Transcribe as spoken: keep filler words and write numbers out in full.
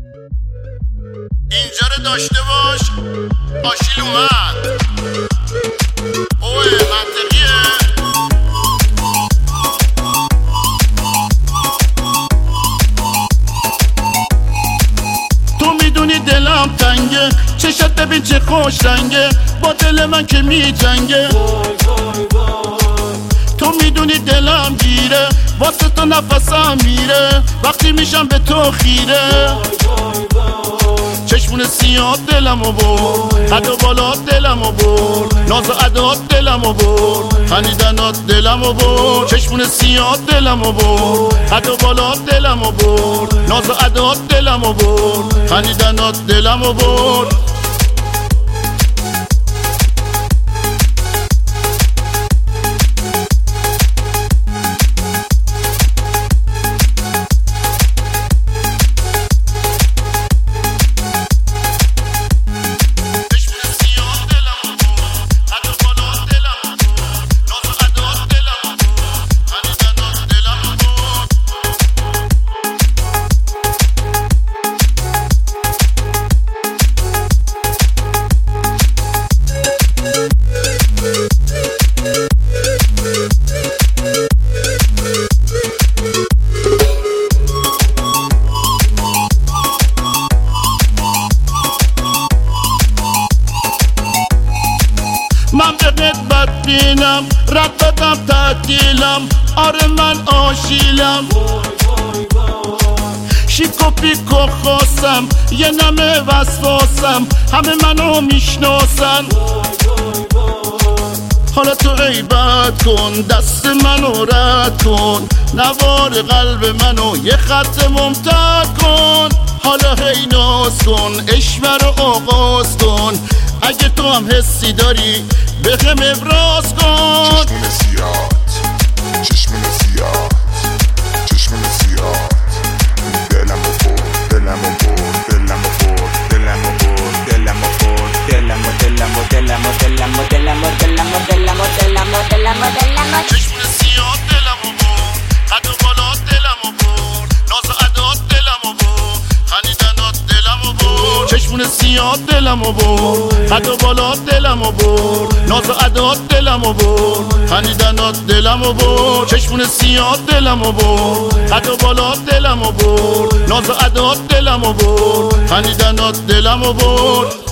اینجا رو داشته باش، آشیل اومد. اوه منطقیه. تو میدونی دلم تنگه، چشت ببین چه خوش رنگه، با دل من که میجنگه. تو میدونی دلم گیره، واسه تو نفسم میره، وقتی میشم به تو خیره. چشمون سیاه دلمو برد، قد و بالا دلمو برد، ناز و عدات دلمو برد، خندیدنات دلمو برد. چشمون سیاه دلمو برد، قد و بالا دلمو برد، ناز و عدات دلمو برد، خندیدنات دلمو برد. من بهت بد بینم، رد بدم تعطیلم، آره من آشیلم. شیکو پیکو خواستم، یه نمه وسواسم، همه منو میشناسن. حالا تو غیبت کن، دست منو رد کن، نوار قلب منو یه خط ممتد کن. حالا هی ناز کن، عشق رو آغاز کن، اگه تو هم حسی داری به هم ابراز کن. چشم نسیات، چشم نسیات، چشم نسیات، دلمو برد، دلمو برد، دلمو برد، دلمو برد، دلمو برد، دلمو دلمو دلمو دلمو دلمو دلمو دلمو دلمو دلمو دلمو. چشم نسیات دلمو برد، قد و بالا دلمو برد، ناز و عدات دلمو برد، خندیدنات دلمو برد. چشمون سیاه دلمو برد، قد و بالا دلمو برد، ناز و عدات دلمو برد، خندیدنات دلمو برد. چشمون سیاه دلمو برد، قد و بالا دلمو برد، ناز و عدات دلمو برد، خندیدنات دلمو برد.